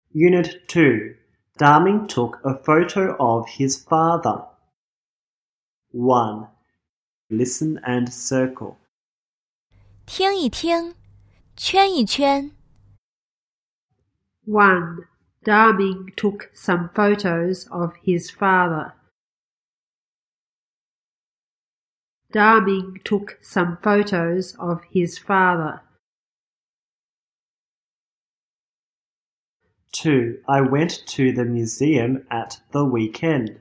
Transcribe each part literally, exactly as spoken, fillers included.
Unit two. Darming took a photo of his father. one. Listen and circle. 听一听，圈一圈。 one. Darming took some photos of his father. Darming took some photos of his father. two. I went to the museum at the weekend.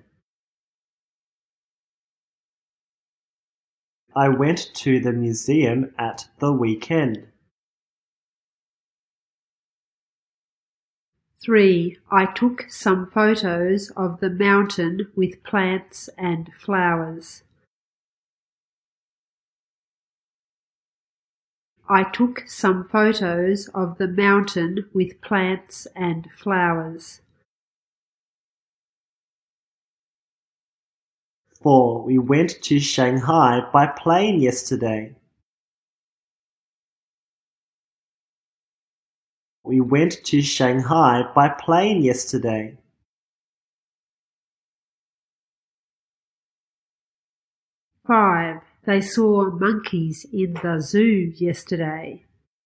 I went to the museum at the weekend. three. I took some photos of the mountain with plants and flowers. I took some photos of the mountain with plants and flowers. four. We went to Shanghai by plane yesterday. We went to Shanghai by plane yesterday. five. They saw monkeys in the zoo yesterday.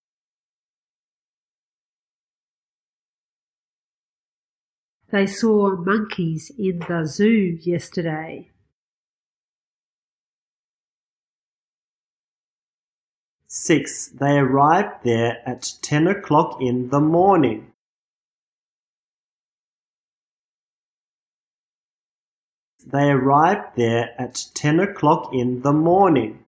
They saw monkeys in the zoo yesterday. six. They arrived there at ten o'clock in the morning. They arrived there at ten o'clock in the morning.